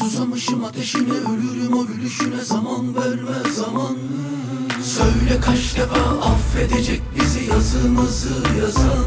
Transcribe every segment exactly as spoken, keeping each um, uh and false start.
Susamışım ateşine, ölürüm o gülüşüne. Zaman verme zaman. Söyle kaç defa affedecek bizi yazımızı yazan.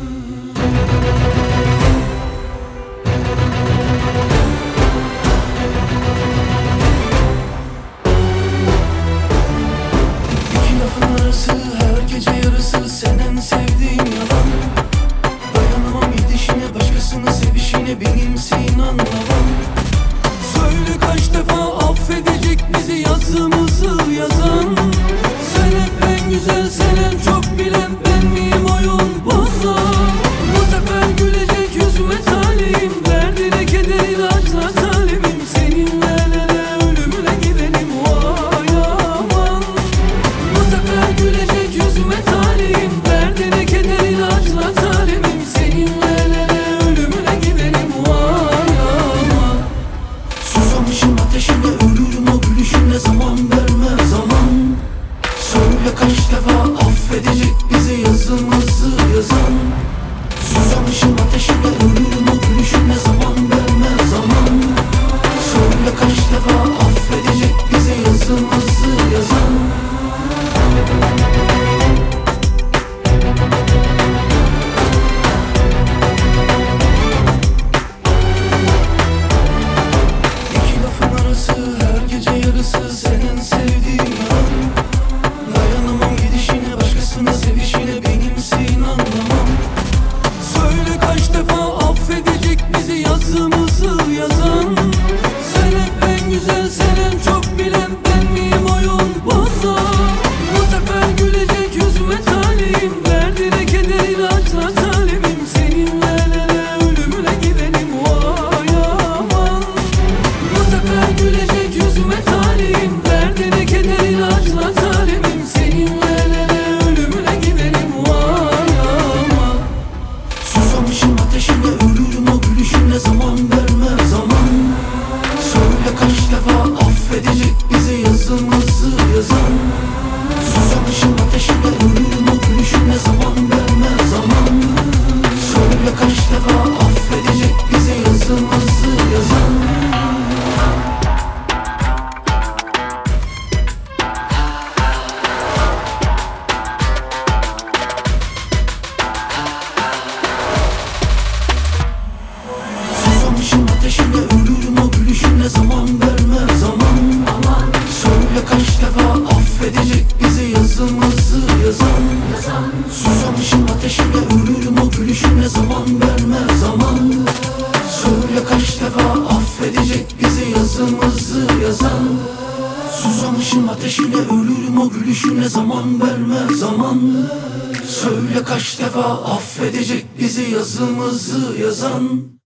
İki lafın arası, her gece yarısı, sen en sevdiğim yalan. Dayanamam gidişine, başkasını sevişine, benimsin anlamam. Söyle kaç defa affedecek bizi yazımızı yazan. Sen hep en güzel, sen en çok bilen, ben miyim oyun bozan? Bu sefer gülecek yüzüme talihim, derdine keder ilaçla talibim. Seninle el ele ölümüne gidelim, vay aman. Bu sefer gülecek yüzüme talihim, derdine keder ilaçla talibim. Seninle el ele ölümüne gidelim, vay aman. Susamışım ateşine, ölürüm o gülüşüne. Zaman verme zaman. Söyle kaç defa affedecek bizi yazımızı yazan. Susamışım ateşine, ölürüm o gülüşüne. Zaman verme zaman. Söyle kaç defa affedecek bizi yazımızı yazan. İki lafın arası, her gece yarısı, senin sevdiğin yalan. Dayanamam gidişine, başkasına sevişine, benimsin anlamam. Söyle kaç defa affedecek bizi yazımızı yazan. Sen hep en güzel, sen en çok bilen, ben miyim oyun bozan? Bu sefer gülecek yüzüme talihim, derdine keder ilaçla talibim. Seninle el ele ölümüne gidelim, vay aman. Bu sefer gülecek yüzüme talihim, derdine keder ilaçla talibim. Seninle el ele ölümüne gidelim, vay aman. Susamışım ateşine, ölürüm o gülüşüne. Zaman verme zaman. Söyle kaç defa affedecek bizi yazımızı yazan. Susamışım ateşine, ölürüm o gülüşüne. Zaman verme zaman. Söyle kaç defa affedecek bizi yazımızı yazan. Susamışım ateşine, ölürüm o gülüşüne. Zaman verme zaman. Söyle kaç defa affedecek bizi yazımızı yazan. Susamışım ateşine, ölürüm o gülüşüne. Zaman verme zaman. Söyle kaç defa affedecek bizi yazımızı yazan. Susamışım ateşine, ölürüm o gülüşüne. Zaman verme zaman. Söyle kaç defa affedecek bizi yazımızı yazan.